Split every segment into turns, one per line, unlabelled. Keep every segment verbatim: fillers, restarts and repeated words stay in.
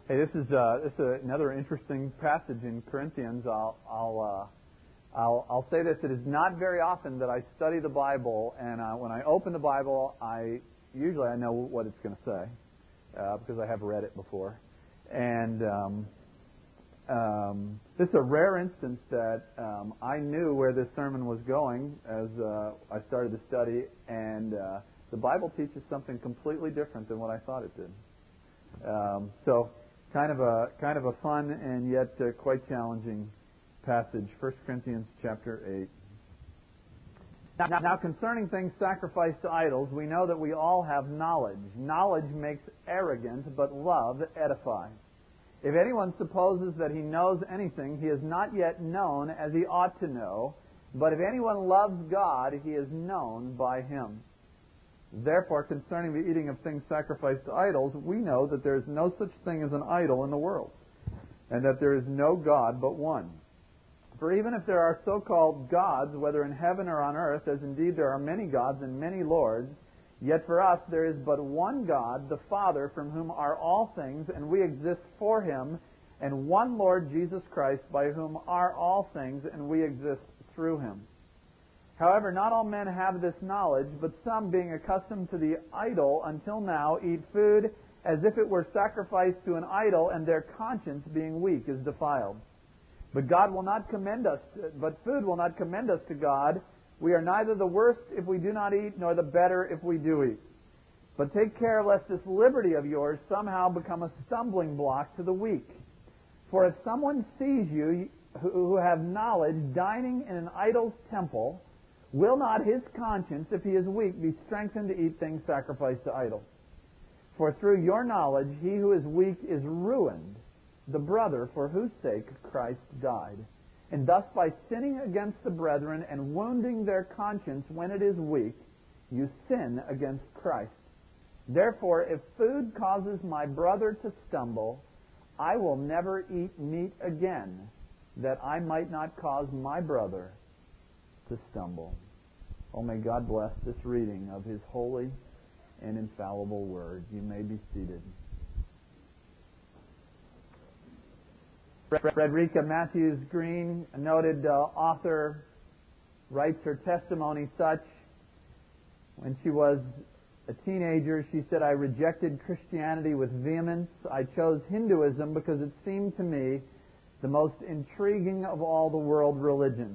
Hey, this is uh, this is another interesting passage in Corinthians. I'll I'll, uh, I'll I'll say this: it is not very often that I study the Bible, and uh, when I open the Bible, I usually I know what it's going to say uh, because I have read it before. And um, um, this is a rare instance that um, I knew where this sermon was going as uh, I started to study, and uh, the Bible teaches something completely different than what I thought it did. Um, so. Kind of a kind of a fun and yet uh, quite challenging passage, First Corinthians chapter eight. Now, now, concerning things sacrificed to idols, we know that we all have knowledge. Knowledge makes arrogant, but love edifies. If anyone supposes that he knows anything, he is not yet known as he ought to know. But if anyone loves God, he is known by Him. Therefore, concerning the eating of things sacrificed to idols, we know that there is no such thing as an idol in the world, and that there is no God but one. For even if there are so-called gods, whether in heaven or on earth, as indeed there are many gods and many lords, yet for us there is but one God, the Father, from whom are all things, and we exist for Him, and one Lord Jesus Christ, by whom are all things, and we exist through Him. However, not all men have this knowledge, but some, being accustomed to the idol until now, eat food as if it were sacrificed to an idol, and their conscience, being weak, is defiled. But God will not commend us, but food will not commend us to God. We are neither the worst if we do not eat, nor the better if we do eat. But take care lest this liberty of yours somehow become a stumbling block to the weak. For if someone sees you who have knowledge dining in an idol's temple, will not his conscience, if he is weak, be strengthened to eat things sacrificed to idols? For through your knowledge he who is weak is ruined, the brother for whose sake Christ died. And thus by sinning against the brethren and wounding their conscience when it is weak, you sin against Christ. Therefore, if food causes my brother to stumble, I will never eat meat again, that I might not cause my brother to stumble. Oh, may God bless this reading of His holy and infallible Word. You may be seated. Frederica Matthews Green, a noted uh, author, writes her testimony such: when she was a teenager, she said, "I rejected Christianity with vehemence. I chose Hinduism because it seemed to me the most intriguing of all the world religions.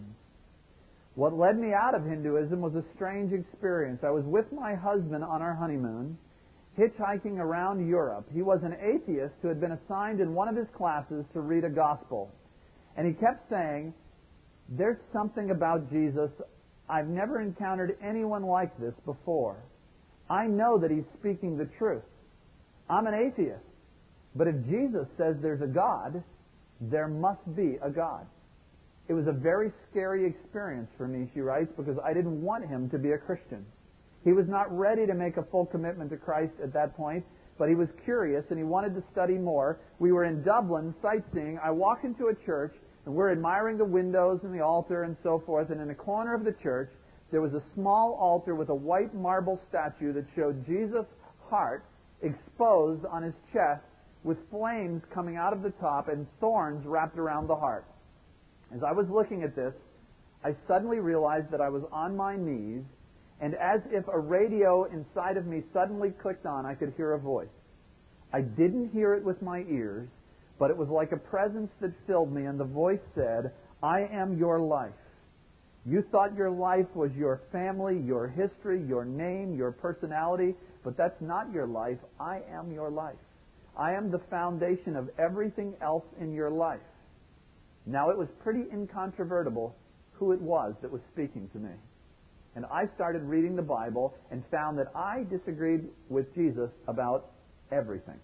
What led me out of Hinduism was a strange experience. I was with my husband on our honeymoon, hitchhiking around Europe. He was an atheist who had been assigned in one of his classes to read a gospel. And he kept saying, 'There's something about Jesus. I've never encountered anyone like this before. I know that he's speaking the truth. I'm an atheist. But if Jesus says there's a God, there must be a God.' It was a very scary experience for me," she writes, "because I didn't want him to be a Christian. He was not ready to make a full commitment to Christ at that point, but he was curious and he wanted to study more. We were in Dublin sightseeing. I walk into a church and we're admiring the windows and the altar and so forth, and in a corner of the church there was a small altar with a white marble statue that showed Jesus' heart exposed on his chest with flames coming out of the top and thorns wrapped around the heart. As I was looking at this, I suddenly realized that I was on my knees, and as if a radio inside of me suddenly clicked on, I could hear a voice. I didn't hear it with my ears, but it was like a presence that filled me, and the voice said, 'I am your life. You thought your life was your family, your history, your name, your personality, but that's not your life. I am your life. I am the foundation of everything else in your life.' Now, it was pretty incontrovertible who it was that was speaking to me. And I started reading the Bible and found that I disagreed with Jesus about everything.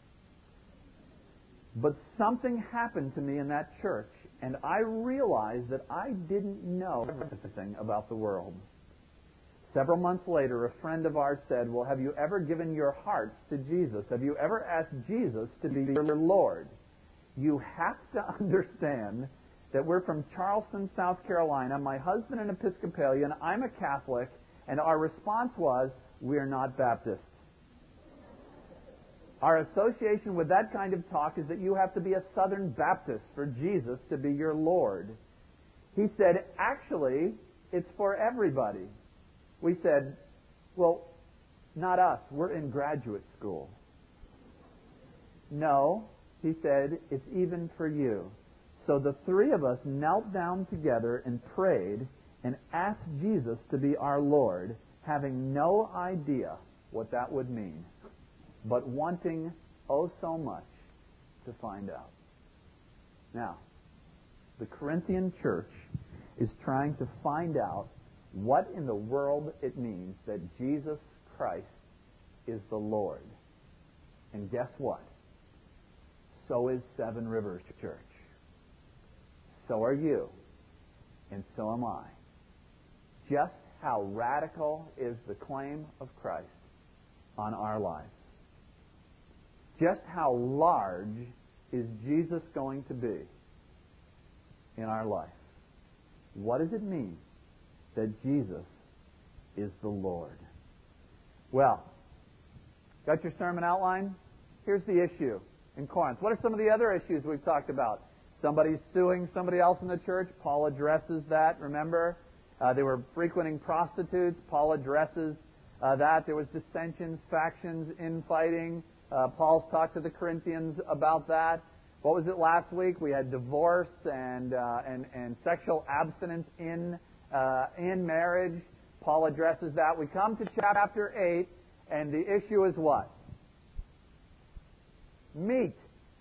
But something happened to me in that church, and I realized that I didn't know everything about the world. Several months later, a friend of ours said, 'Well, have you ever given your hearts to Jesus? Have you ever asked Jesus to be your Lord?' You have to understand that we're from Charleston, South Carolina. My husband an Episcopalian, I'm a Catholic, and our response was, 'We're not Baptists.' Our association with that kind of talk is that you have to be a Southern Baptist for Jesus to be your Lord. He said, actually, it's for everybody. We said, well, not us. We're in graduate school. No, he said, it's even for you. So the three of us knelt down together and prayed and asked Jesus to be our Lord, having no idea what that would mean, but wanting, oh so much, to find out. Now, the Corinthian church is trying to find out what in the world it means that Jesus Christ is the Lord. And guess what? So is Seven Rivers Church. So are you. And so am I. Just how radical is the claim of Christ on our lives? Just how large is Jesus going to be in our life? What does it mean that Jesus is the Lord? Well, got your sermon outline? Here's the issue in Corinth. What are some of the other issues we've talked about? Somebody's suing somebody else in the church. Paul addresses that, remember? Uh, they were frequenting prostitutes. Paul addresses uh, that. There was dissensions, factions, infighting. Uh, Paul's talked to the Corinthians about that. What was it last week? We had divorce and uh, and, and sexual abstinence in uh, in marriage. Paul addresses that. We come to chapter eight, and the issue is what? Meat.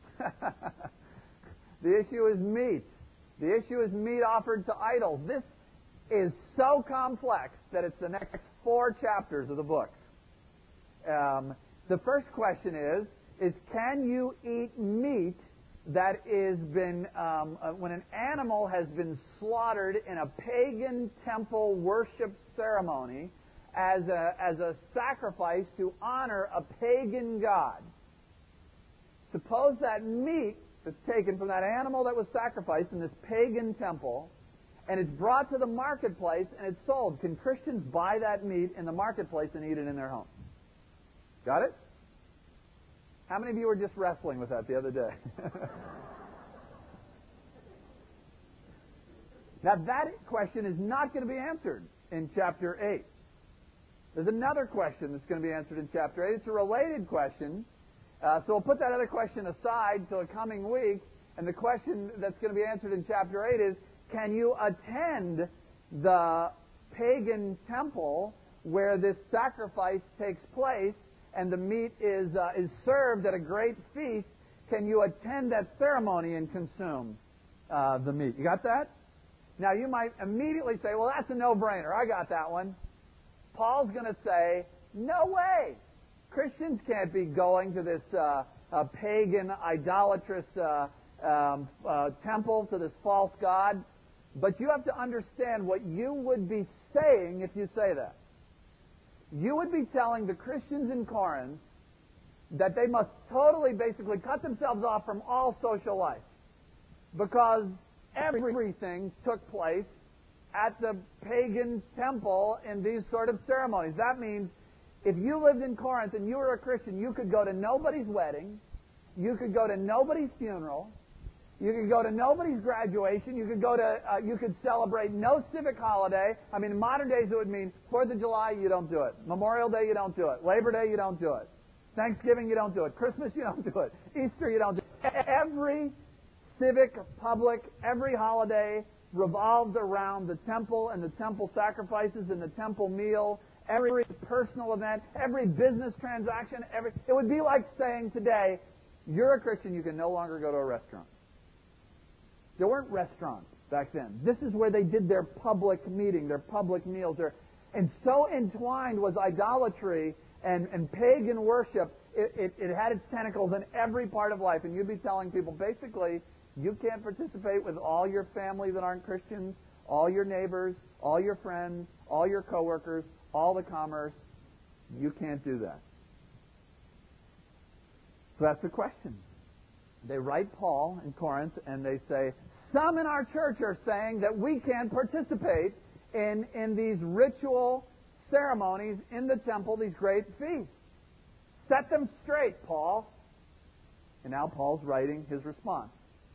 The issue is meat. The issue is meat offered to idols. This is so complex that it's the next four chapters of the book. Um, the first question is, is can you eat meat that is been, um, uh, when an animal has been slaughtered in a pagan temple worship ceremony as a, as a sacrifice to honor a pagan god? Suppose that meat that's taken from that animal that was sacrificed in this pagan temple, and it's brought to the marketplace and it's sold. Can Christians buy that meat in the marketplace and eat it in their home? Got it? How many of you were just wrestling with that the other day? Now that question is not going to be answered in chapter eight. There's another question that's going to be answered in chapter eight. It's a related question. Uh, so we'll put that other question aside till the coming week. And the question that's going to be answered in chapter eight is, can you attend the pagan temple where this sacrifice takes place and the meat is uh, is served at a great feast? Can you attend that ceremony and consume uh, the meat? You got that? Now you might immediately say, well, that's a no-brainer. I got that one. Paul's going to say, no way. Christians can't be going to this uh, uh, pagan, idolatrous uh, um, uh, temple, to this false god. But you have to understand what you would be saying if you say that. You would be telling the Christians in Corinth that they must totally, basically, cut themselves off from all social life, because everything took place at the pagan temple in these sort of ceremonies. That means if you lived in Corinth and you were a Christian, you could go to nobody's wedding, you could go to nobody's funeral, you could go to nobody's graduation, you could go to, uh, you could celebrate no civic holiday. I mean, in modern days it would mean fourth of July, you don't do it. Memorial Day, you don't do it. Labor Day, you don't do it. Thanksgiving, you don't do it. Christmas, you don't do it. Easter, you don't do it. Every civic, public, every holiday revolved around the temple and the temple sacrifices and the temple meal. Every personal event, every business transaction, every it would be like saying today, you're a Christian, you can no longer go to a restaurant. There weren't restaurants back then. This is where they did their public meeting, their public meals. Their, and so entwined was idolatry and, and pagan worship, it, it, it had its tentacles in every part of life. And you'd be telling people, basically, you can't participate with all your family that aren't Christians, all your neighbors, all your friends, all your coworkers, all the commerce. You can't do that. So that's the question. They write Paul in Corinth and they say, some in our church are saying that we can participate in, in these ritual ceremonies in the temple, these great feasts. Set them straight, Paul. And now Paul's writing his response.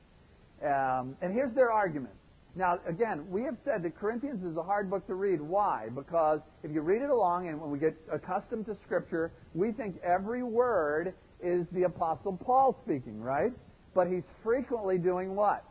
Um, and here's their argument. Now, again, we have said that Corinthians is a hard book to read. Why? Because if you read it along and when we get accustomed to Scripture, we think every word is the Apostle Paul speaking, right? But he's frequently doing what?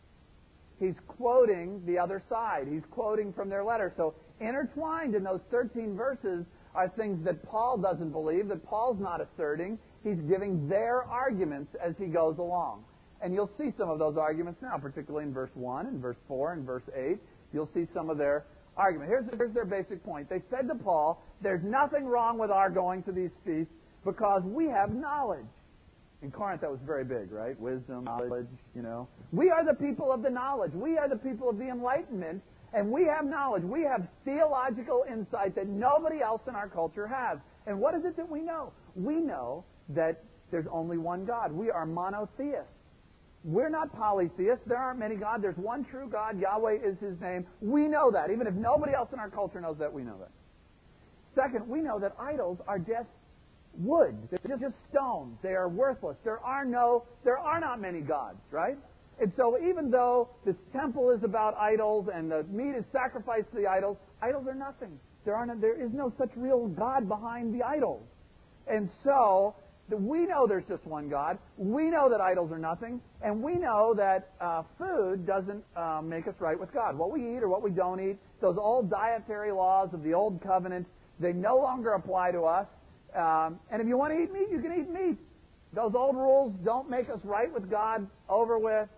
He's quoting the other side. He's quoting from their letter. So intertwined in those thirteen verses are things that Paul doesn't believe, that Paul's not asserting. He's giving their arguments as he goes along. And you'll see some of those arguments now, particularly in verse one and verse four and verse eight. You'll see some of their argument. Here's, here's their basic point. They said to Paul, there's nothing wrong with our going to these feasts because we have knowledge. In Corinth, that was very big, right? Wisdom, knowledge, you know. We are the people of the knowledge. We are the people of the enlightenment, and we have knowledge. We have theological insight that nobody else in our culture has. And what is it that we know? We know that there's only one God. We are monotheists. We're not polytheists. There aren't many gods. There's one true God. Yahweh is His name. We know that. Even if nobody else in our culture knows that, we know that. Second, we know that idols are just wood. They're just stones. They are worthless. There are no, there are not many gods, right? And so even though this temple is about idols and the meat is sacrificed to the idols, idols are nothing. There are no, there is no such real God behind the idols. And so we know there's just one God. We know that idols are nothing. And we know that uh, food doesn't uh, make us right with God. What we eat or what we don't eat, those old dietary laws of the old covenant, they no longer apply to us. Um, and if you want to eat meat, you can eat meat. Those old rules don't make us right with God. Over with.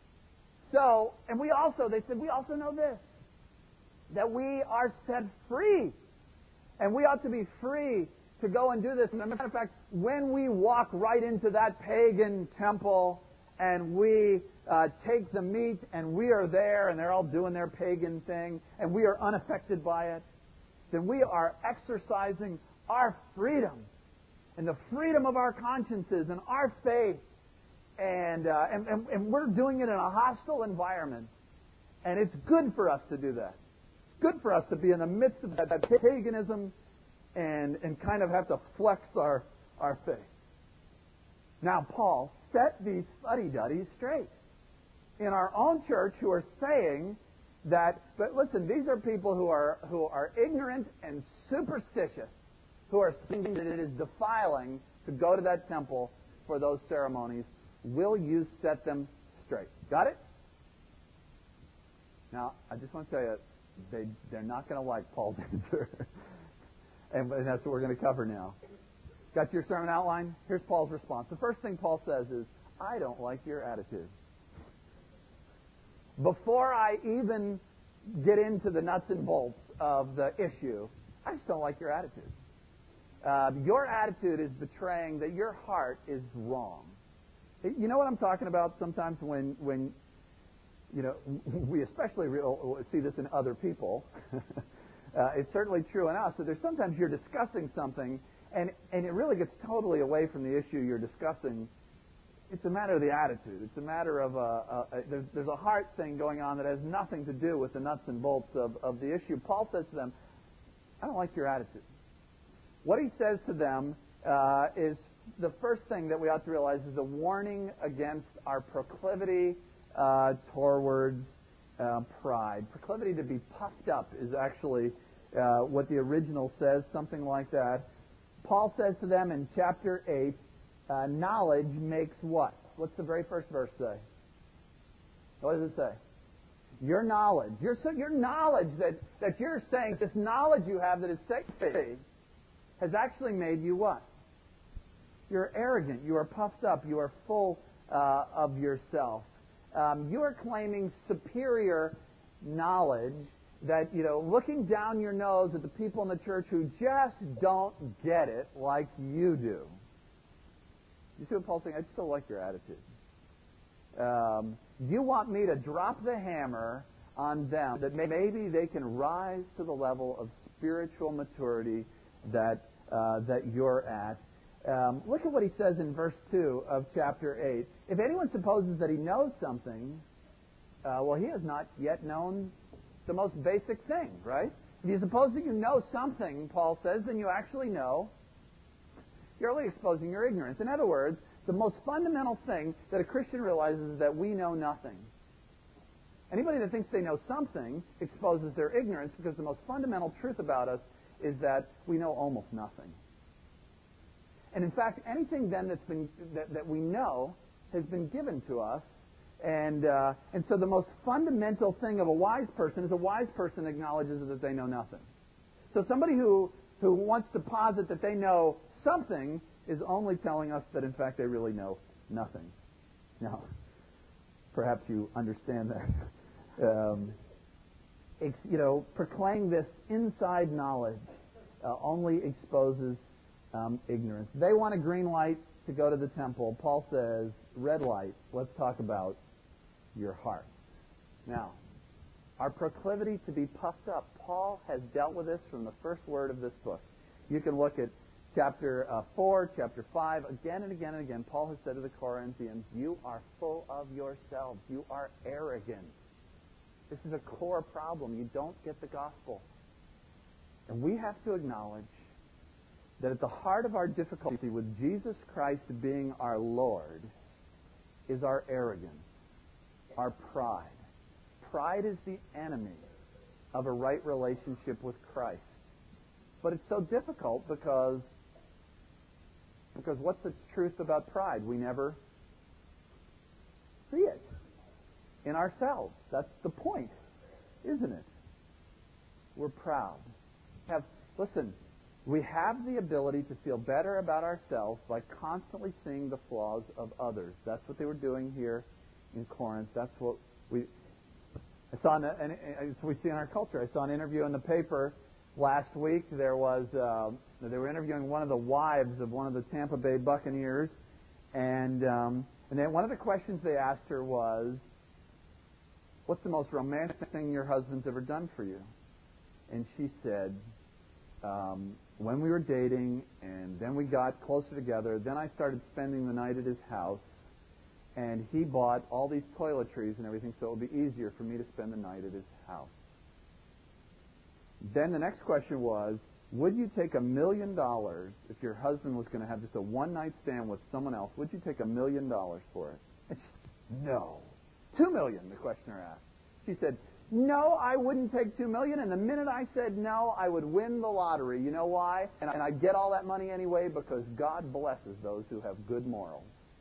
So, and we also, they said, we also know this, that we are set free. And we ought to be free to go and do this. And as a matter of fact, when we walk right into that pagan temple and we uh, take the meat and we are there and they're all doing their pagan thing and we are unaffected by it, then we are exercising our freedom and the freedom of our consciences and our faith. And, uh, and, and, and we're doing it in a hostile environment. And it's good for us to do that. It's good for us to be in the midst of that, that paganism and, and kind of have to flex our, our faith. Now, Paul set these fuddy-duddies straight in our own church who are saying that, but listen, these are people who are, who are ignorant and superstitious, who are saying that it is defiling to go to that temple for those ceremonies. Will you set them straight? Got it? Now, I just want to tell you, they, they're not going to like Paul's answer. and, and that's what we're going to cover now. Got your sermon outline? Here's Paul's response. The first thing Paul says is, I don't like your attitude. Before I even get into the nuts and bolts of the issue, I just don't like your attitude. Uh, your attitude is betraying that your heart is wrong. You know what I'm talking about sometimes when, when you know, we especially real, see this in other people. uh, it's certainly true in us. So there's sometimes you're discussing something and, and it really gets totally away from the issue you're discussing. It's a matter of the attitude. It's a matter of, uh, uh, there's, there's a heart thing going on that has nothing to do with the nuts and bolts of, of the issue. Paul says to them, I don't like your attitude. What he says to them uh, is the first thing that we ought to realize is a warning against our proclivity uh, towards uh, pride. Proclivity to be puffed up is actually uh, what the original says, something like that. Paul says to them in chapter eight, uh, knowledge makes what? What's the very first verse say? What does it say? Your knowledge. Your, your knowledge that, that you're saying, this knowledge you have that is sacred, has actually made you what? You're arrogant. You are puffed up. You are full uh, of yourself. Um, you are claiming superior knowledge that, you know, looking down your nose at the people in the church who just don't get it like you do. You see what Paul's saying? I just don't like your attitude. Um, you want me to drop the hammer on them that maybe they can rise to the level of spiritual maturity that uh, that you're at. Um, look at what he says in verse two of chapter eight. If anyone supposes that he knows something, uh, well, he has not yet known the most basic thing, right? If you suppose that you know something, Paul says, then you actually know. You're only exposing your ignorance. In other words, The most fundamental thing that a Christian realizes is that we know nothing. Anybody that thinks they know something exposes their ignorance, because the most fundamental truth about us is that we know almost nothing. And in fact, anything then that's been that, that we know has been given to us. And uh, and so the most fundamental thing of a wise person is a wise person acknowledges that they know nothing. So somebody who, who wants to posit that they know something is only telling us that in fact they really know nothing. Now, perhaps you understand that. Um, ex, you know, proclaiming this inside knowledge uh, only exposes um, ignorance. They want a green light to go to the temple. Paul says, red light, let's talk about your hearts. Now, our proclivity to be puffed up. Paul has dealt with this from the first word of this book. You can look at chapter uh, four, chapter five, again and again and again. Paul has said to the Corinthians, you are full of yourselves. You are arrogant. This is a core problem. You don't get the gospel. And we have to acknowledge that at the heart of our difficulty with Jesus Christ being our Lord is our arrogance, our pride. Pride is the enemy of a right relationship with Christ. But it's so difficult because, because what's the truth about pride? We never see it in ourselves. That's the point, isn't it? We're proud. Have listen, we have the ability to feel better about ourselves by constantly seeing the flaws of others. That's what they were doing here in Corinth. That's what we I saw, an, an, as we see in our culture. I saw an interview in the paper last week. There was uh, they were interviewing one of the wives of one of the Tampa Bay Buccaneers, and um, and then one of the questions they asked her was, "What's the most romantic thing your husband's ever done for you?" And she said, um, "When we were dating, and then we got closer together, then I started spending the night at his house, and he bought all these toiletries and everything, so it would be easier for me to spend the night at his house." Then the next question was, would you take a million dollars if your husband was going to have just a one-night stand with someone else? Would you take a million dollars for it? And she said, no. Two million, the questioner asked. She said, no, I wouldn't take two million. And the minute I said no, I would win the lottery. You know why? And I'd get all that money anyway, because God blesses those who have good morals.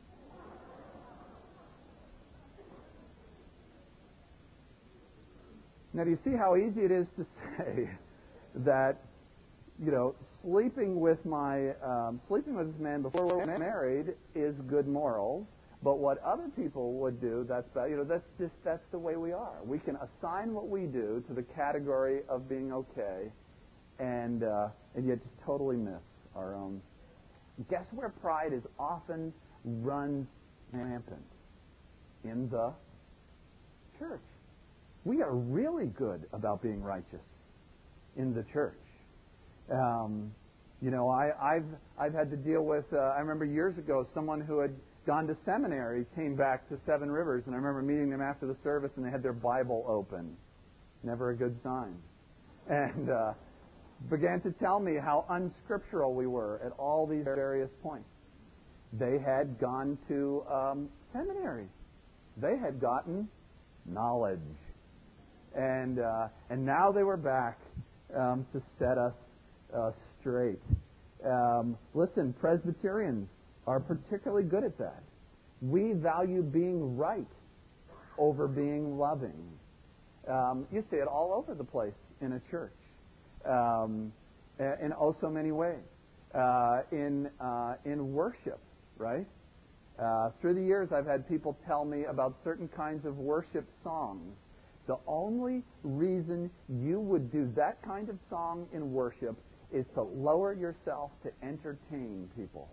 Now, do you see how easy it is to say that, you know, sleeping with my um, sleeping with this man before we're married is good morals, but what other people would do, that's bad. You know, that's just that's the way we are. We can assign what we do to the category of being okay, and uh, and yet just totally miss our own. Guess where pride is often runs rampant? In the church. We are really good about being righteous in the church. Um, you know, I, I've I've had to deal with. Uh, I remember years ago, someone who had gone to seminary came back to Seven Rivers, and I remember meeting them after the service, and they had their Bible open. Never a good sign. And uh, began to tell me how unscriptural we were at all these various points. They had gone to um, seminary. They had gotten knowledge. And uh, and now they were back um, to set us uh, straight. Um, listen, Presbyterians are particularly good at that. We value being right over being loving. Um, you see it all over the place in a church, um, in oh so many ways. Uh, in uh, in worship, right? Uh, through the years, I've had people tell me about certain kinds of worship songs. The only reason you would do that kind of song in worship is to lower yourself to entertain people.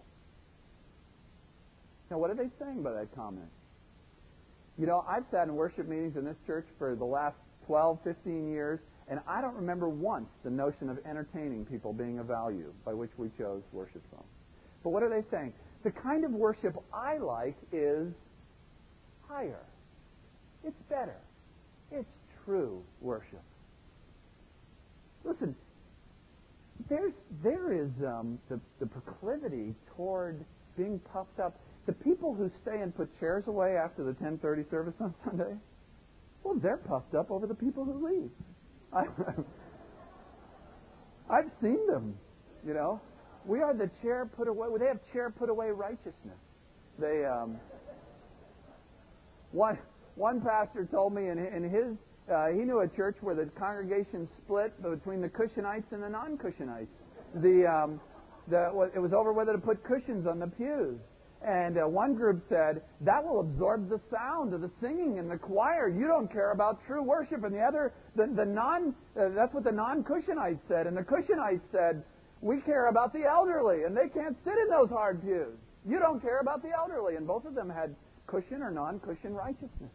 Now, what are they saying by that comment? You know, I've sat in worship meetings in this church for the last twelve, fifteen years, and I don't remember once the notion of entertaining people being a value by which we chose worship songs. But what are they saying? The kind of worship I like is higher. It's better. It's true worship. Listen, there's there is um, the, the proclivity toward being puffed up. the people who stay and put chairs away after the ten thirty service on Sunday, well, they're puffed up over the people who leave. I, I've seen them, you know. We are the chair put away. They have chair put away righteousness. They, um, one one pastor told me in, in his, uh, he knew a church where the congregation split between the Cushioниtes and the non-Cushioниtes. The, um, the it was over whether to put cushions on the pews. And uh, one group said, that will absorb the sound of the singing in the choir. You don't care about true worship. And the other, the, the non, uh, that's what the non-Cushioниtes said. And the Cushioниtes said, we care about the elderly, and they can't sit in those hard pews. You don't care about the elderly. And both of them had cushion or non-cushion righteousness.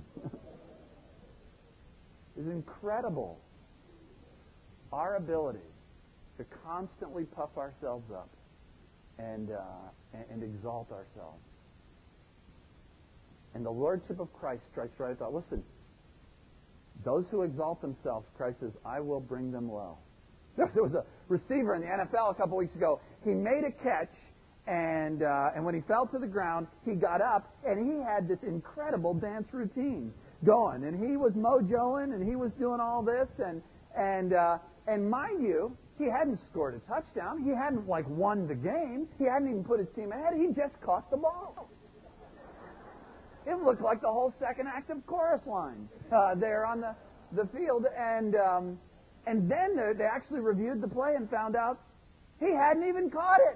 It's incredible. Our ability to constantly puff ourselves up and, uh, and, and exalt ourselves. And the Lordship of Christ strikes right at that. Listen, those who exalt themselves, Christ says, I will bring them low. There was a receiver in the N F L a couple weeks ago. He made a catch, and uh, and when he fell to the ground, he got up, and he had this incredible dance routine going. And he was mojoing, and he was doing all this. And, and, uh, and mind you, he hadn't scored a touchdown. He hadn't, like, won the game. He hadn't even put his team ahead. He just caught the ball. It looked like the whole second act of Chorus Line uh, there on the, the field. And um, and then they, they actually reviewed the play and found out he hadn't even caught it.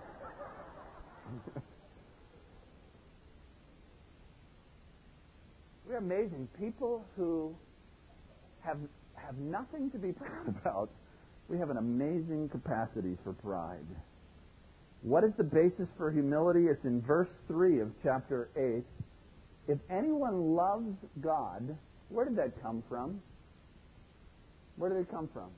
We're amazing. People who have have nothing to be proud about, we have an amazing capacity for pride. What is the basis for humility? It's in verse three of chapter eight. If anyone loves God, where did that come from? Where did it come from?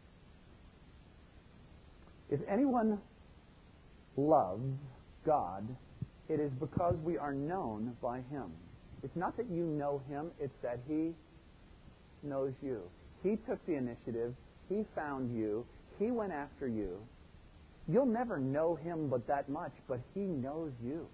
If anyone loves God, it is because we are known by Him. It's not that you know Him, it's that He knows you. He took the initiative. He found you. He went after you. You'll never know Him but that much, but He knows you.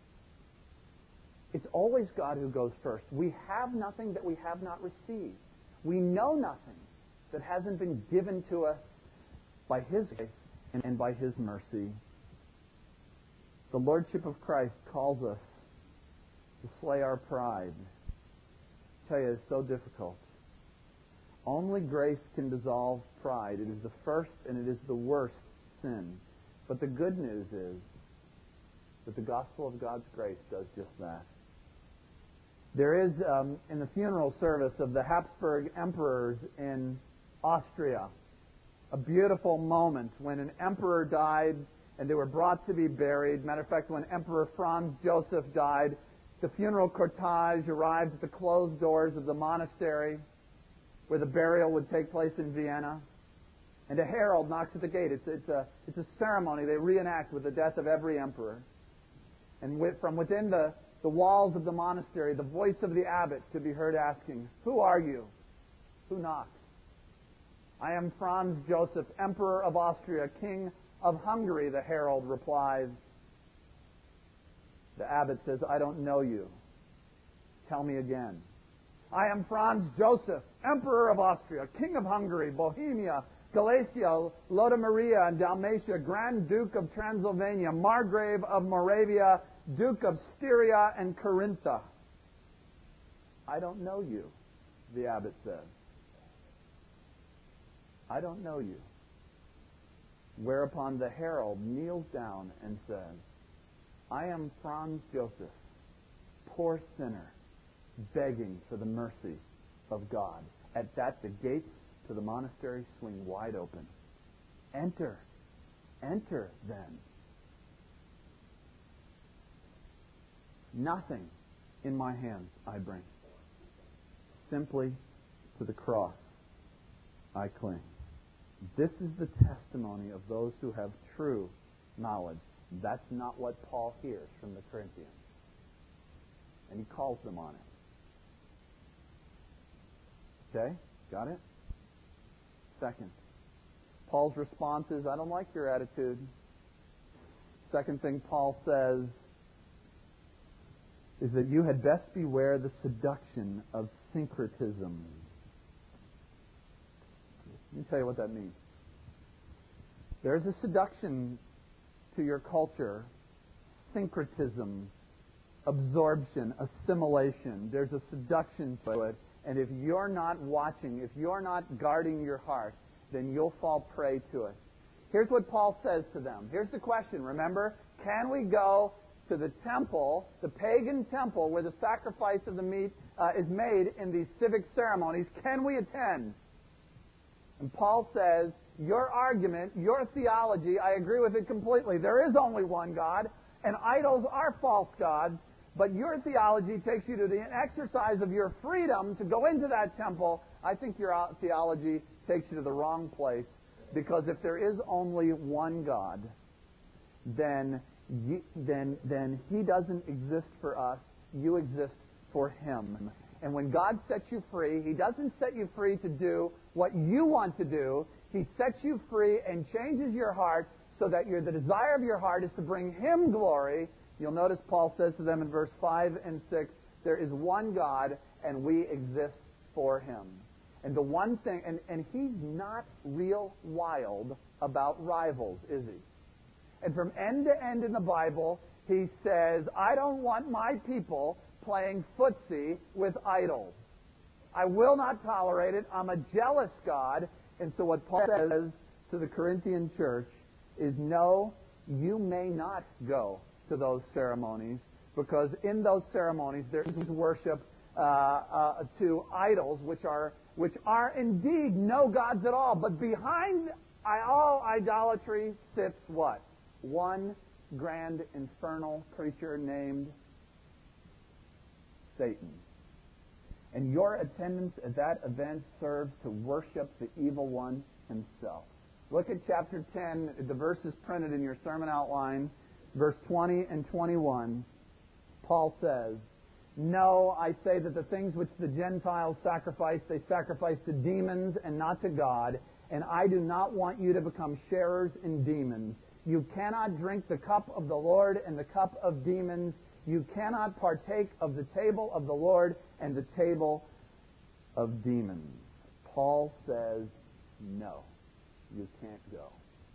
It's always God who goes first. We have nothing that we have not received. We know nothing that hasn't been given to us by His grace and by His mercy. The Lordship of Christ calls us to slay our pride. I tell you, it's so difficult. Only grace can dissolve pride. It is the first and it is the worst sin. But the good news is that the gospel of God's grace does just that. There is, um, in the funeral service of the Habsburg emperors in Austria, a beautiful moment when an emperor died and they were brought to be buried. Matter of fact, when Emperor Franz Joseph died, the funeral cortege arrived at the closed doors of the monastery where the burial would take place in Vienna. And a herald knocks at the gate. It's, it's, a, it's a ceremony they reenact with the death of every emperor. And with, from within the, the walls of the monastery, the voice of the abbot could be heard asking, "Who are you? Who knocks?" "I am Franz Joseph, Emperor of Austria, King of Hungary," the herald replies. The abbot says, "I don't know you. Tell me again." "I am Franz Joseph, Emperor of Austria, King of Hungary, Bohemia, Galicia, Lodomeria, and Dalmatia, Grand Duke of Transylvania, Margrave of Moravia, Duke of Styria and Carintha." "I don't know you," the abbot says. "I don't know you." Whereupon the herald kneels down and says, "I am Franz Joseph, poor sinner, begging for the mercy of God." At that, the gates to the monastery swing wide open. "Enter, enter then." "Nothing in my hands I bring. Simply to the cross I cling." This is the testimony of those who have true knowledge. That's not what Paul hears from the Corinthians. And he calls them on it. Okay? Got it? Second, Paul's response is, "I don't like your attitude." Second thing Paul says, is that you had best beware the seduction of syncretism. Let me tell you what that means. There's a seduction to your culture, syncretism, absorption, assimilation. There's a seduction to it. And if you're not watching, if you're not guarding your heart, then you'll fall prey to it. Here's what Paul says to them. Here's the question, remember? Can we go to the temple, the pagan temple, where the sacrifice of the meat uh, is made in these civic ceremonies? Can we attend? And Paul says, your argument, your theology, I agree with it completely. There is only one God, and idols are false gods, but your theology takes you to the exercise of your freedom to go into that temple. I think your theology takes you to the wrong place, because if there is only one God, then you, then then He doesn't exist for us. You exist for Him. And when God sets you free, He doesn't set you free to do what you want to do. He sets you free and changes your heart so that your, the desire of your heart is to bring Him glory. You'll notice Paul says to them in verse five and six, there is one God and we exist for Him. And the one thing, and, and He's not real wild about rivals, is He? And from end to end in the Bible, He says, I don't want my people playing footsie with idols. I will not tolerate it. I'm a jealous God. And so what Paul says to the Corinthian church is, no, you may not go to those ceremonies, because in those ceremonies there is worship uh, uh, to idols, which are which are indeed no gods at all. But behind all idolatry sits what? One grand infernal creature named Satan. And your attendance at that event serves to worship the evil one himself. Look at chapter ten, the verses printed in your sermon outline, verse twenty and twenty-one. Paul says, no, I say that the things which the Gentiles sacrifice, they sacrifice to demons and not to God, and I do not want you to become sharers in demons. You cannot drink the cup of the Lord and the cup of demons. You cannot partake of the table of the Lord and the table of demons. Paul says, no, you can't go.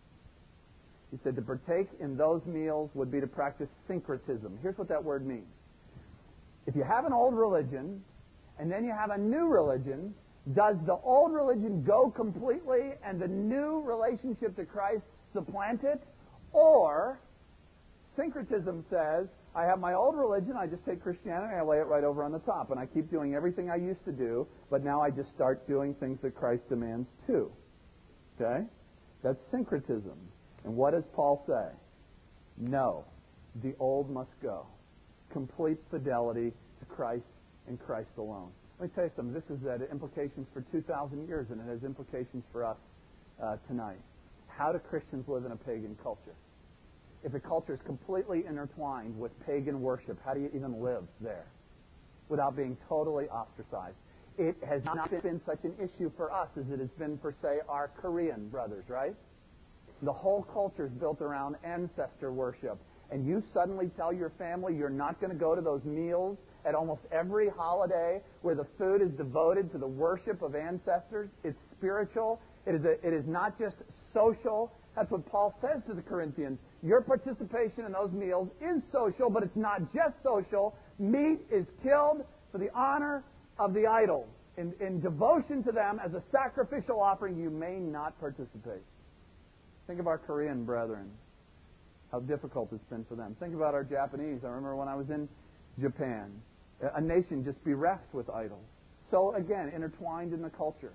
He said to partake in those meals would be to practice syncretism. Here's what that word means. If you have an old religion and then you have a new religion, does the old religion go completely and the new relationship to Christ supplant it? Or syncretism says, I have my old religion, I just take Christianity and I lay it right over on the top, and I keep doing everything I used to do, but now I just start doing things that Christ demands too. Okay? That's syncretism. And what does Paul say? No, the old must go. Complete fidelity to Christ and Christ alone. Let me tell you something. This has had implications for two thousand years, and it has implications for us uh, tonight. How do Christians live in a pagan culture? If a culture is completely intertwined with pagan worship, how do you even live there without being totally ostracized? It has not been such an issue for us as it has been for, say, our Korean brothers, right? The whole culture is built around ancestor worship. And you suddenly tell your family you're not going to go to those meals at almost every holiday where the food is devoted to the worship of ancestors. It's spiritual. It is, a, it is not just social. That's what Paul says to the Corinthians. Your participation in those meals is social, but it's not just social. Meat is killed for the honor of the idols. In, in devotion to them as a sacrificial offering, you may not participate. Think of our Korean brethren, how difficult it's been for them. Think about our Japanese. I remember when I was in Japan, a nation just bereft with idols. So, again, intertwined in the culture.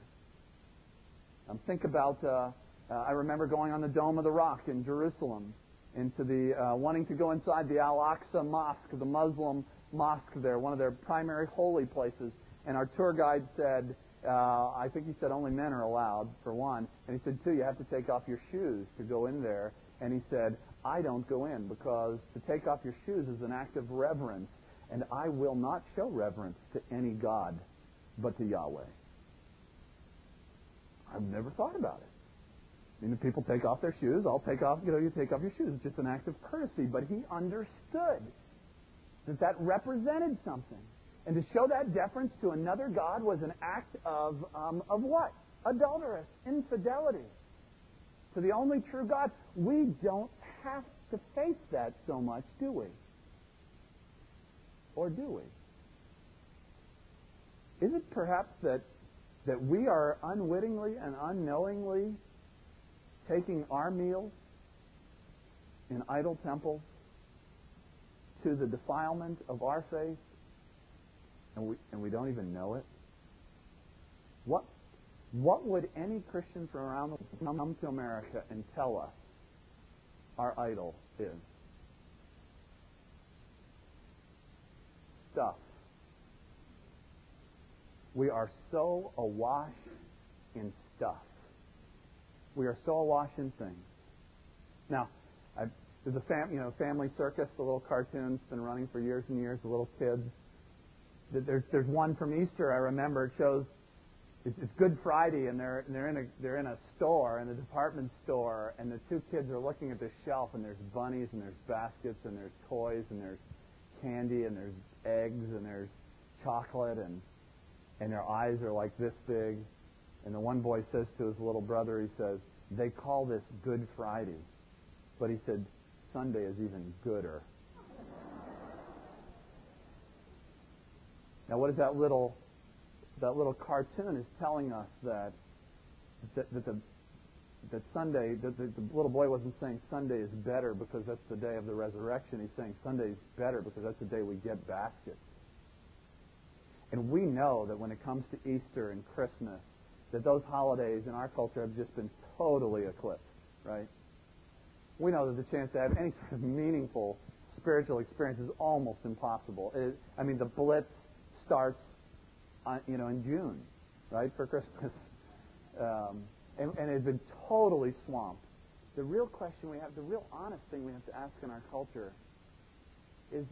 Um, think about, uh, uh, I remember going on the Dome of the Rock in Jerusalem, into the, uh, wanting to go inside the Al-Aqsa Mosque, the Muslim mosque there, one of their primary holy places. And our tour guide said, uh, I think he said only men are allowed, for one. And he said, two, you have to take off your shoes to go in there. And he said, I don't go in because to take off your shoes is an act of reverence. And I will not show reverence to any God but to Yahweh. I've never thought about it. I mean, if people take off their shoes, I'll take off, you know, you take off your shoes. It's just an act of courtesy. But he understood. that that represented something. And to show that deference to another God was an act of, um, of what? Adulterous, infidelity to the only true God. We don't have to face that so much, do we? Or do we? Is it perhaps that, that we are unwittingly and unknowingly taking our meals in idol temples to the defilement of our faith, and we and we don't even know it? What what would any Christian from around the world come to America and tell us our idol is? Stuff. We are so awash in stuff. We are so awash in things. Now, I've, there's a fam, you know, Family Circus, the little cartoon's been running for years and years. The little kids. There's there's one from Easter I remember. It shows it's, it's Good Friday, and they're they're in a they're in a store, in a department store, and the two kids are looking at the shelf, and there's bunnies, and there's baskets, and there's toys, and there's candy, and there's eggs, and there's chocolate, and and their eyes are like this big. And the one boy says to his little brother, he says, "They call this Good Friday." But he said, "Sunday is even gooder." Now, what is that little that little cartoon is telling us that that, that the that Sunday that the, the little boy wasn't saying Sunday is better because that's the day of the resurrection. He's saying Sunday is better because that's the day we get baskets. And we know that when it comes to Easter and Christmas, that those holidays in our culture have just been totally eclipsed, right? We know that the chance to have any sort of meaningful spiritual experience is almost impossible. It, I mean, the Blitz starts, on, you know, in June, right, for Christmas, um, and, and it's been totally swamped. The real question we have, the real honest thing we have to ask in our culture is: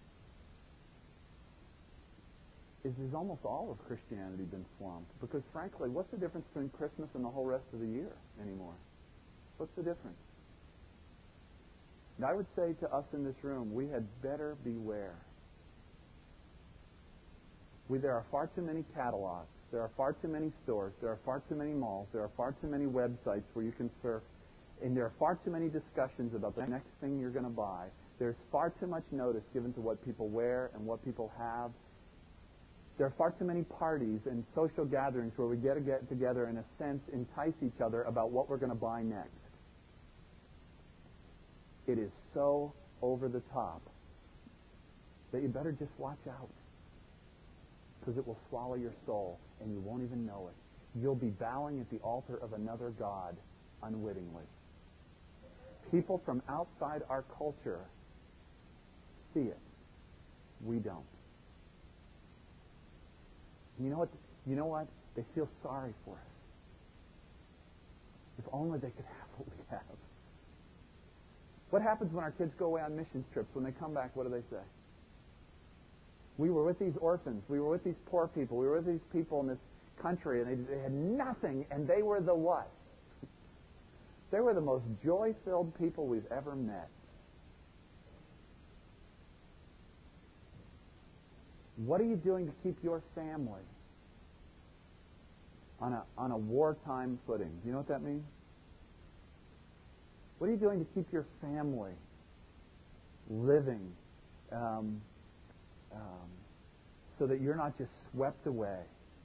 Is has almost all of Christianity been swamped? Because frankly, what's the difference between Christmas and the whole rest of the year anymore? What's the difference? And I would say to us in this room, we had better beware. We, there are far too many catalogs. There are far too many stores. There are far too many malls. There are far too many websites where you can surf. And there are far too many discussions about the next thing you're going to buy. There's far too much notice given to what people wear and what people have. There are far too many parties and social gatherings where we get to get together, in a sense, entice each other about what we're going to buy next. It is so over the top that you better just watch out, because it will swallow your soul and you won't even know it. You'll be bowing at the altar of another God unwittingly. People from outside our culture see it. We don't. You know what? You know what? They feel sorry for us. If only they could have what we have. What happens when our kids go away on missions trips? When they come back, what do they say? We were with these orphans. We were with these poor people. We were with these people in this country, and they, they had nothing, and they were the what? They were the most joy-filled people we've ever met. What are you doing to keep your family on a on a wartime footing? You know what that means? What are you doing to keep your family living um, um, so that you're not just swept away?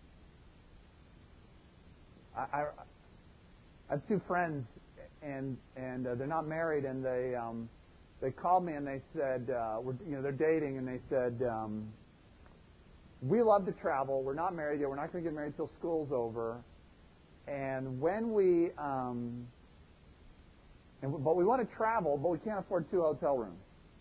I, I, I have two friends, and and uh, they're not married, and they um, they called me and they said, uh, we're, you know, they're dating, and they said, Um, we love to travel. We're not married yet. We're not going to get married until school's over. And when we, um, and, but we want to travel, but we can't afford two hotel rooms.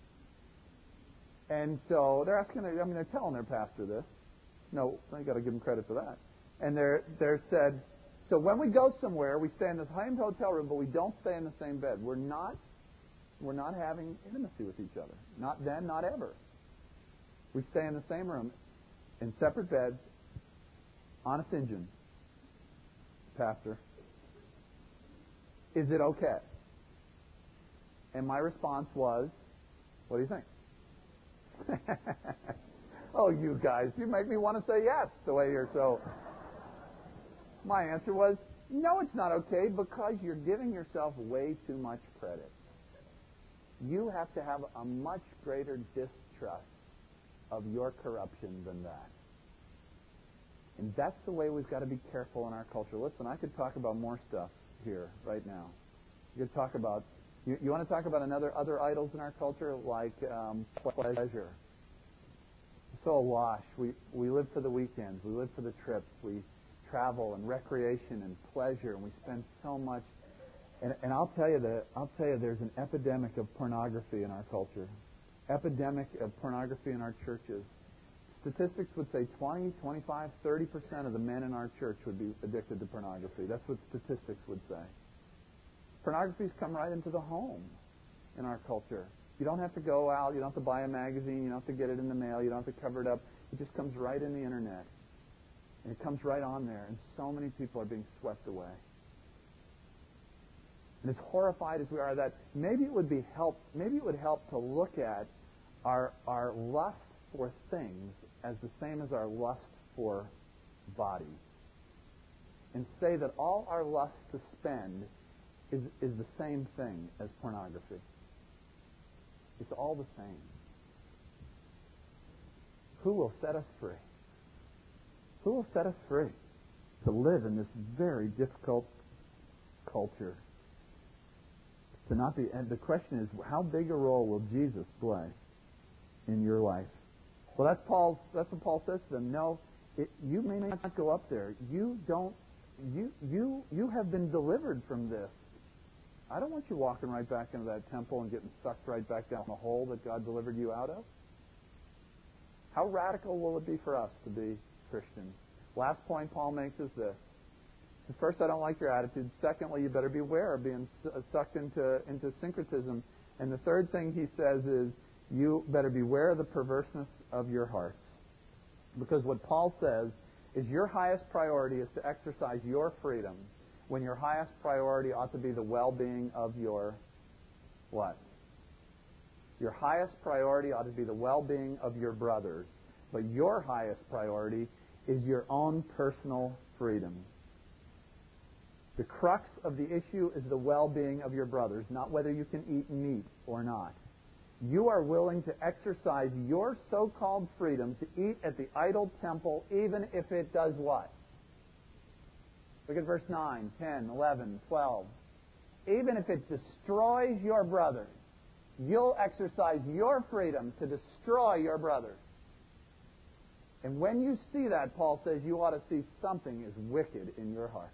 And so they're asking, I mean, they're telling their pastor this. No, I got to give them credit for that. And they're they're said, so when we go somewhere, we stay in this high-end hotel room, but we don't stay in the same bed. We're not, we're not having intimacy with each other. Not then, not ever. We stay in the same room, in separate beds, honest engine, pastor. Is it okay? And my response was, what do you think? Oh, you guys, you make me want to say yes the way you're so... My answer was, no, it's not okay because you're giving yourself way too much credit. You have to have a much greater distrust of your corruption than that. And that's the way we've got to be careful in our culture. Listen, I could talk about more stuff here right now. You could talk about, you, you want to talk about another other idols in our culture like um, pleasure. So awash. We we live for the weekends. We live for the trips. We travel and recreation and pleasure, and we spend so much. And, and I'll tell you that I'll tell you there's an epidemic of pornography in our culture. Epidemic of pornography in our churches. Statistics would say twenty, twenty-five, thirty percent of the men in our church would be addicted to pornography. That's what statistics would say. Pornography's come right into the home in our culture. You don't have to go out. You don't have to buy a magazine. You don't have to get it in the mail. You don't have to cover it up. It just comes right in the internet. And it comes right on there. And so many people are being swept away. And as horrified as we are that, maybe it would be help. Maybe it would help to look at our our lust for things as the same as our lust for bodies, and say that all our lust to spend is is the same thing as pornography. It's all the same. Who will set us free? Who will set us free to live in this very difficult culture? To not be, and the question is, how big a role will Jesus play in your life? Well, that's Paul's. That's what Paul says to them. No, it, you may not go up there. You don't. You you you have been delivered from this. I don't want you walking right back into that temple and getting sucked right back down the hole that God delivered you out of. How radical will it be for us to be Christians? Last point Paul makes is this. First, I don't like your attitude. Secondly, you better beware of being sucked into, into syncretism. And the third thing he says is, you better beware of the perverseness of your hearts. Because what Paul says is your highest priority is to exercise your freedom, when your highest priority ought to be the well-being of your what? Your highest priority ought to be the well-being of your brothers. But your highest priority is your own personal freedom. The crux of the issue is the well-being of your brothers, not whether you can eat meat or not. You are willing to exercise your so-called freedom to eat at the idol temple, even if it does what? Look at verse nine, ten, eleven, twelve. Even if it destroys your brothers, you'll exercise your freedom to destroy your brothers. And when you see that, Paul says, you ought to see something is wicked in your heart.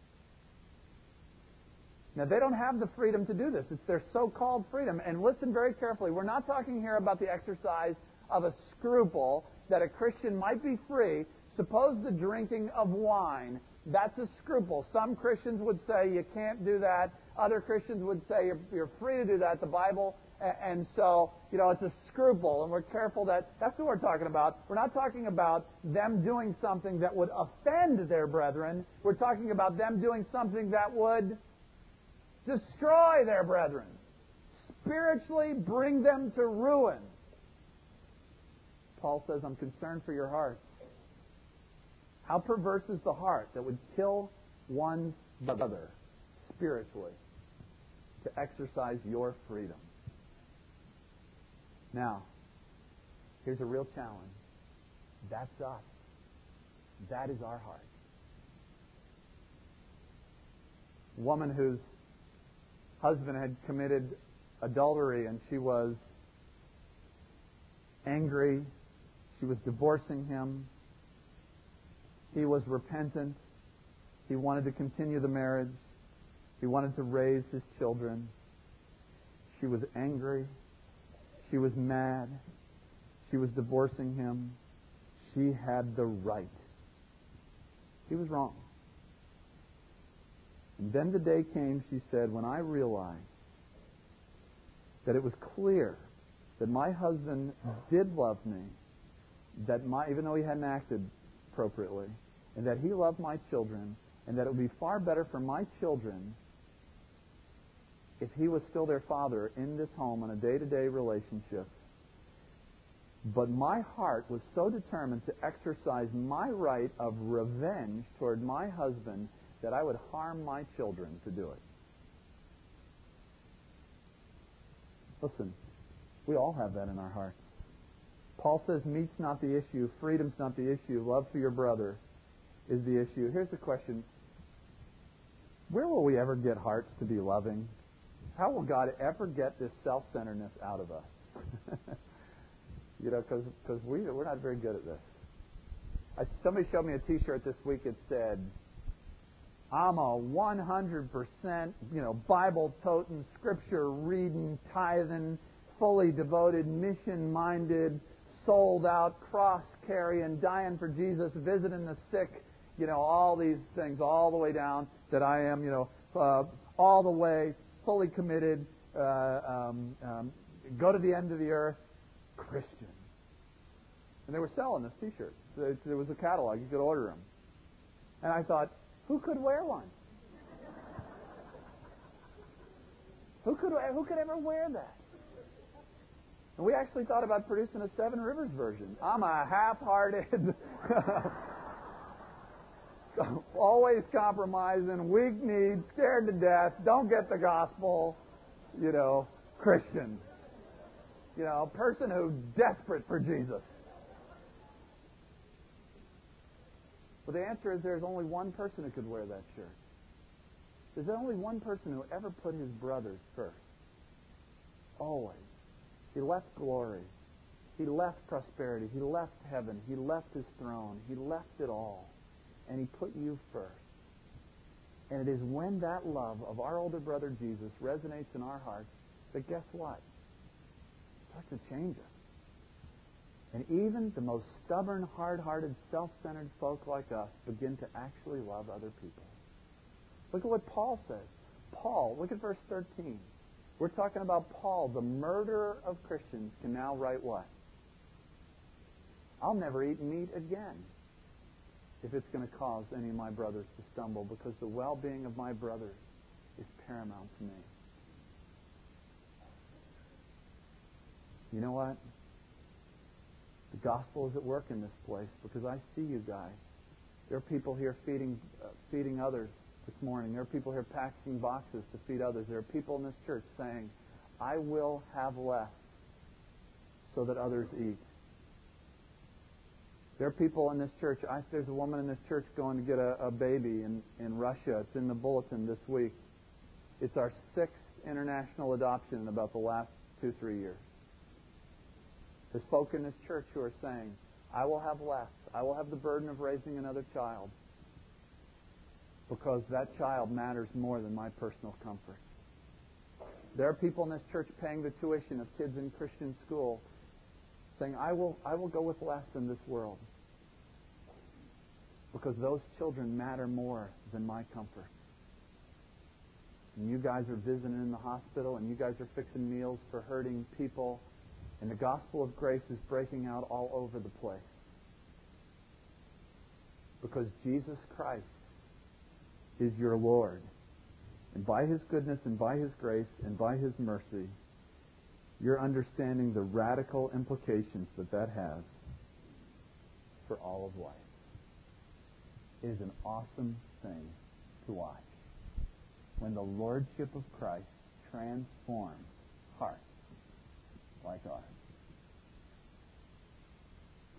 Now, they don't have the freedom to do this. It's their so-called freedom. And listen very carefully. We're not talking here about the exercise of a scruple that a Christian might be free. Suppose the drinking of wine, that's a scruple. Some Christians would say you can't do that. Other Christians would say you're, you're free to do that. The Bible, and, and so, you know, it's a scruple. And we're careful that, that's what we're talking about. We're not talking about them doing something that would offend their brethren. We're talking about them doing something that would destroy their brethren, spiritually bring them to ruin. Paul says, I'm concerned for your hearts. How perverse is the heart that would kill one's brother spiritually to exercise your freedom? Now, here's a real challenge. That's us. That is our heart. A woman whose husband had committed adultery and she was angry. She was divorcing him. He was repentant. He wanted to continue the marriage. He wanted to raise his children. She was angry. She was mad. She was divorcing him. She had the right. He was wrong. And then the day came, she said, when I realized that it was clear that my husband did love me, that my, even though he hadn't acted appropriately, and that he loved my children, and that it would be far better for my children if he was still their father in this home on a day-to-day relationship, But my heart was so determined to exercise my right of revenge toward my husband that I would harm my children to do it. Listen, we all have that in our hearts. Paul says meat's not the issue, freedom's not the issue, love for your brother is the issue. Here's the question. Where will we ever get hearts to be loving? How will God ever get this self-centeredness out of us? You know, because we, we're not very good at this. I, somebody showed me a T-shirt this week. It said, I'm a one hundred percent, you know, Bible-toting, Scripture-reading, tithing, fully devoted, mission-minded, sold-out, cross-carrying, dying for Jesus, visiting the sick, you know, all these things, all the way down, that I am, you know, uh, all the way, fully committed, uh, um, um, go to the end of the earth, Christian. And they were selling this T-shirt. There was a catalog. You could order them. And I thought, who could wear one? Who could who could ever wear that? And we actually thought about producing a Seven Rivers version. I'm a half-hearted, always compromising, weak-kneed, scared to death, don't get the gospel, you know, Christian. You know, a person who's desperate for Jesus. Well, the answer is there's only one person who could wear that shirt. There's only one person who ever put his brothers first. Always. He left glory. He left prosperity. He left heaven. He left his throne. He left it all. And he put you first. And it is when that love of our older brother Jesus resonates in our hearts that guess what? Starts to change us. And even the most stubborn, hard-hearted, self-centered folk like us begin to actually love other people. Look at what Paul says. Paul, look at verse thirteen. We're talking about Paul, the murderer of Christians, can now write what? I'll never eat meat again if it's going to cause any of my brothers to stumble, because the well-being of my brothers is paramount to me. You know what? The gospel is at work in this place, because I see you guys. There are people here feeding uh, feeding others this morning. There are people here packing boxes to feed others. There are people in this church saying, I will have less so that others eat. There are people in this church. I, there's a woman in this church going to get a, a baby in, in Russia. It's in the bulletin this week. It's our sixth international adoption in about the last two, three years. There's folk in this church who are saying, I will have less. I will have the burden of raising another child because that child matters more than my personal comfort. There are people in this church paying the tuition of kids in Christian school saying, I will, I will go with less in this world because those children matter more than my comfort. And you guys are visiting in the hospital, and you guys are fixing meals for hurting people, and the gospel of grace is breaking out all over the place. Because Jesus Christ is your Lord. And by His goodness and by His grace and by His mercy, you're understanding the radical implications that that has for all of life. It is an awesome thing to watch when the Lordship of Christ transforms hearts like ours.